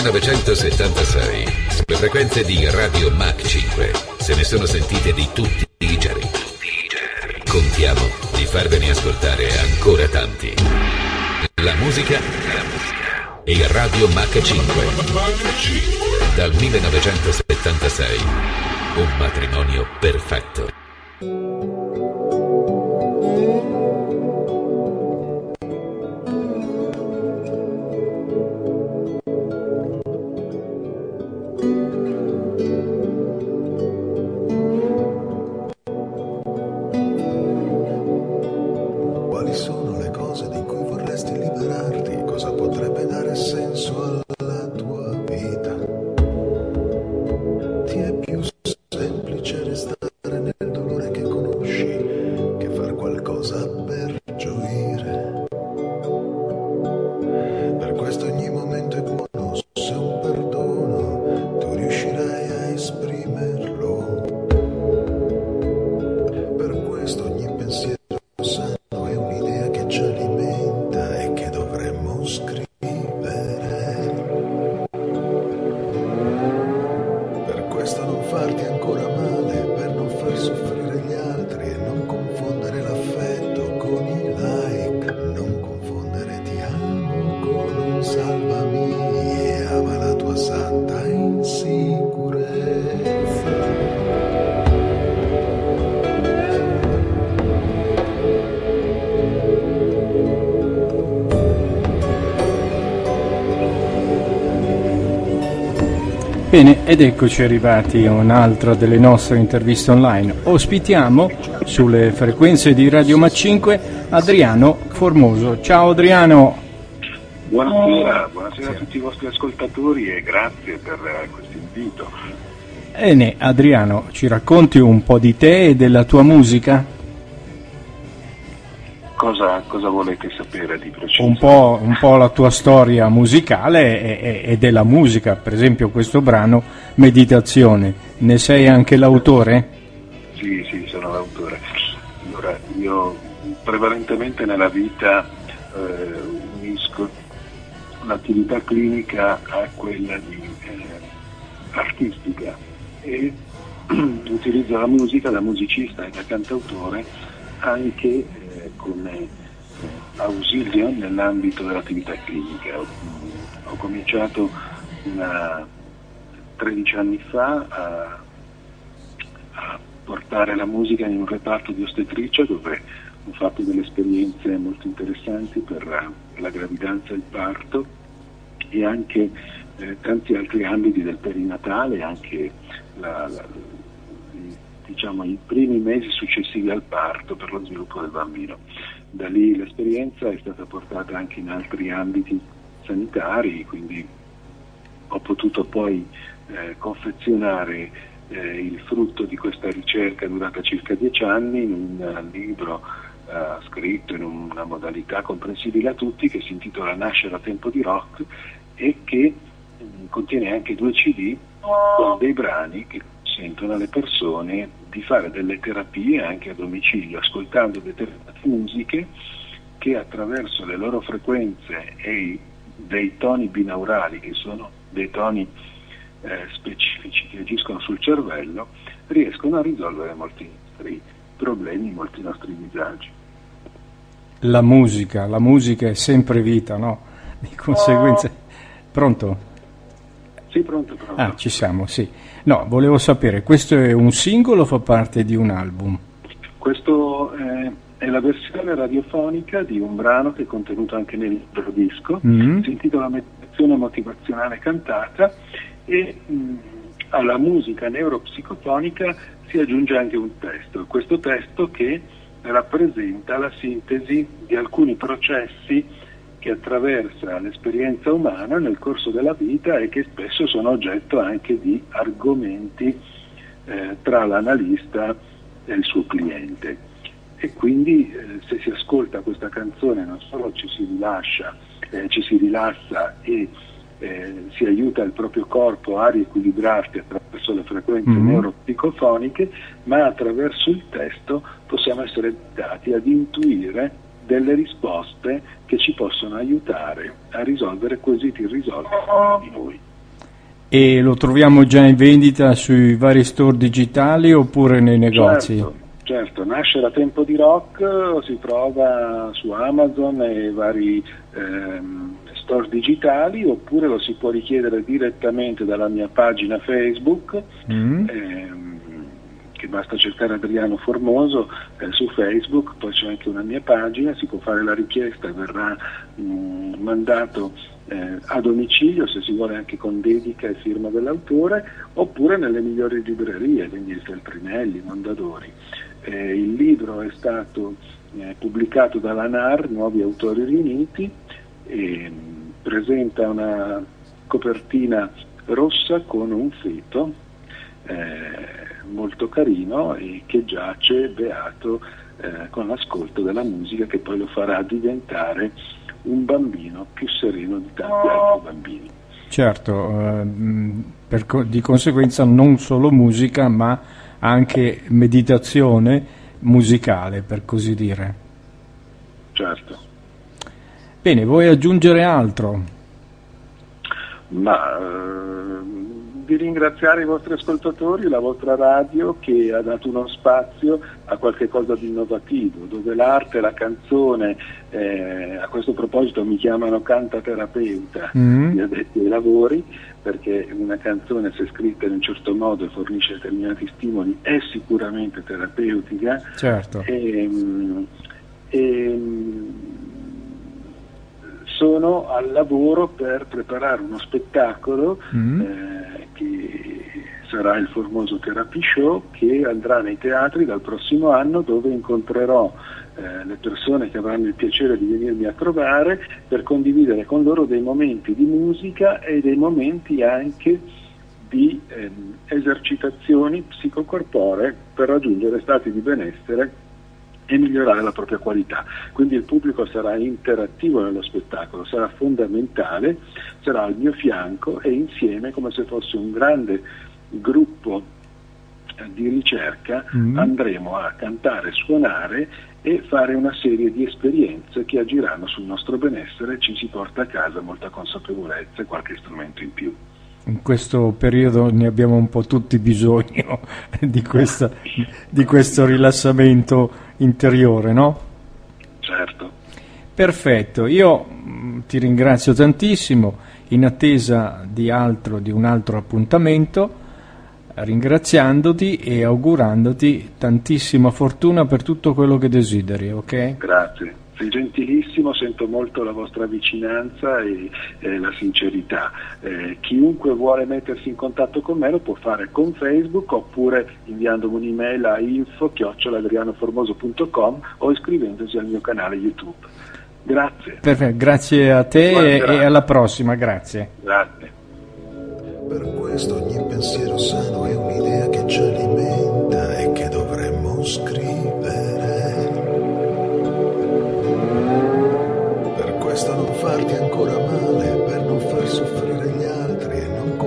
1976, sulle frequenze di Radio Mach 5, se ne sono sentite di tutti i generi. Contiamo di farvene ascoltare ancora tanti. La musica e Radio Mach 5. Dal 1976, un matrimonio perfetto. Bene, ed eccoci arrivati a un'altra delle nostre interviste online. Ospitiamo sulle frequenze di Radio Mach 5 Adriano Formoso. Ciao Adriano. Buonasera a tutti i vostri ascoltatori e grazie per questo invito. Bene, Adriano, ci racconti un po' di te e della tua musica? Cosa volete sapere di preciso? Un po' la tua storia musicale e della musica, per esempio questo brano Meditazione, ne sei anche l'autore? Sì, sono l'autore. Allora, io prevalentemente nella vita unisco l'attività clinica a quella artistica e utilizzo la musica da musicista e da cantautore anche come ausilio nell'ambito dell'attività clinica. Ho cominciato 13 anni fa a portare la musica in un reparto di ostetricia dove ho fatto delle esperienze molto interessanti per la gravidanza e il parto e anche tanti altri ambiti del perinatale, anche i primi mesi successivi al parto per lo sviluppo del bambino. Da lì l'esperienza è stata portata anche in altri ambiti sanitari, quindi ho potuto poi confezionare il frutto di questa ricerca durata circa 10 anni in un libro scritto in una modalità comprensibile a tutti che si intitola Nascere a tempo di rock e che contiene anche 2 CD con dei brani che consentono alle persone di fare delle terapie anche a domicilio, ascoltando determinate musiche che attraverso le loro frequenze e dei toni binaurali, che sono dei toni specifici che agiscono sul cervello, riescono a risolvere molti nostri problemi, molti nostri disagi. La musica è sempre vita, no? Di conseguenza... Pronto? Sì, pronto. Ah, ci siamo, sì. No, volevo sapere, questo è un singolo o fa parte di un album? Questo è la versione radiofonica di un brano che è contenuto anche nel libro disco, si intitola Meditazione motivazionale cantata e alla musica neuropsicofonica si aggiunge anche un testo. Questo testo che rappresenta la sintesi di alcuni processi che attraversa l'esperienza umana nel corso della vita e che spesso sono oggetto anche di argomenti tra l'analista e il suo cliente. E quindi se si ascolta questa canzone non solo ci si rilassa e si aiuta il proprio corpo a riequilibrarsi attraverso le frequenze neuropsicofoniche, ma attraverso il testo possiamo essere dati ad intuire delle risposte che ci possono aiutare a risolvere quesiti irrisolti di noi. E lo troviamo già in vendita sui vari store digitali oppure nei negozi? Certo, nasce da Tempo di Rock, si trova su Amazon e vari store digitali, oppure lo si può richiedere direttamente dalla mia pagina Facebook, che basta cercare Adriano Formoso su Facebook, poi c'è anche una mia pagina, si può fare la richiesta, verrà mandato a domicilio, se si vuole anche con dedica e firma dell'autore, oppure nelle migliori librerie, quindi il Feltrinelli, Mondadori. Il libro è stato pubblicato dalla NAR, Nuovi Autori Riuniti, e presenta una copertina rossa con un feto molto carino e che giace beato con l'ascolto della musica, che poi lo farà diventare un bambino più sereno di tanti altri bambini. Certo, di conseguenza non solo musica ma anche meditazione musicale, per così dire. Certo. Bene, vuoi aggiungere altro? Di ringraziare i vostri ascoltatori, la vostra radio che ha dato uno spazio a qualche cosa di innovativo, dove l'arte, la canzone, a questo proposito mi chiamano cantaterapeuta, gli addetti ai lavori, perché una canzone, se scritta in un certo modo e fornisce determinati stimoli, è sicuramente terapeutica. Certo. Sono al lavoro per preparare uno spettacolo che sarà il Formoso Therapy Show, che andrà nei teatri dal prossimo anno, dove incontrerò le persone che avranno il piacere di venirmi a trovare per condividere con loro dei momenti di musica e dei momenti anche di esercitazioni psicocorporee per raggiungere stati di benessere e migliorare la propria qualità. Quindi il pubblico sarà interattivo nello spettacolo, sarà fondamentale, sarà al mio fianco e insieme, come se fosse un grande gruppo di ricerca, andremo a cantare, suonare e fare una serie di esperienze che agiranno sul nostro benessere e ci si porta a casa molta consapevolezza e qualche strumento in più. In questo periodo ne abbiamo un po' tutti bisogno di questo rilassamento interiore, no? Certo. Perfetto, io ti ringrazio tantissimo, in attesa di un altro appuntamento, ringraziandoti e augurandoti tantissima fortuna per tutto quello che desideri, ok? Grazie. Sei gentilissimo, sento molto la vostra vicinanza e la sincerità. Chiunque vuole mettersi in contatto con me lo può fare con Facebook, oppure inviandomi un'email a info@adrianoformoso.com o iscrivendosi al mio canale YouTube. Grazie. Perfetto, grazie a te e alla prossima, grazie. Grazie. Per questo ogni pensiero sano è un'idea che ci alimenta e che dovremmo scrivere. Per questo non farti ancora male, per non far soffrire gli altri e non